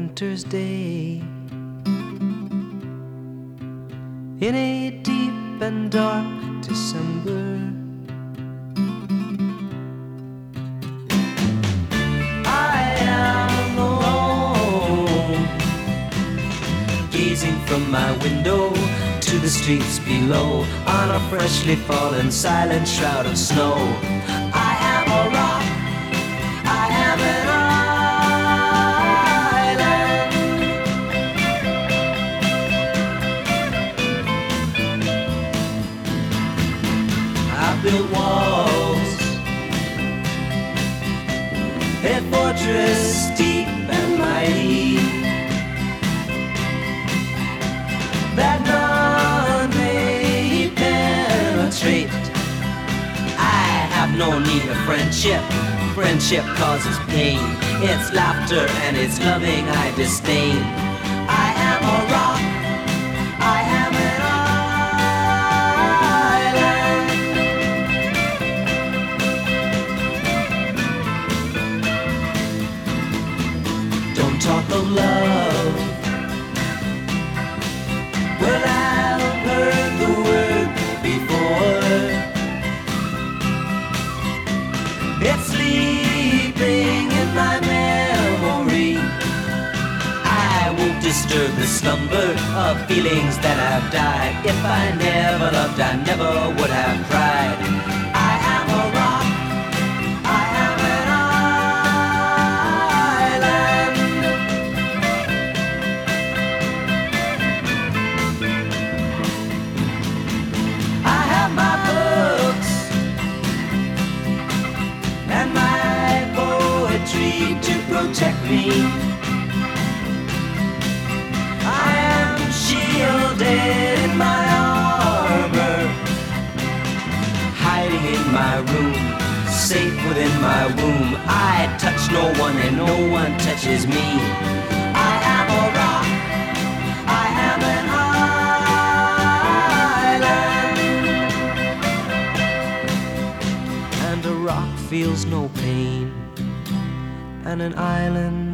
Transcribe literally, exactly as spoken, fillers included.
winter's day. In a deep and dark December, I am alone, gazing from my window to the streets below, on a freshly fallen silent shroud of snow. I am a rock, I am an island. I built walls, a fortress deep and mighty, that none may penetrate. I have no need of friendship. Friendship causes pain. It's laughter and it's loving I disdain. I am a rock, I am an island. Don't talk of love. Well, I've heard the word before. It's sleeping in my memory. I won't disturb the slumber of feelings that have died. If I never loved, I never would have cried. I am a rock, I am an island. I have my books and my poetry to protect me. I am shielded in my armor, hiding in my room, safe within my womb. I touch no one and no one touches me. I am a rock, I am an island. And a rock feels no pain, and an island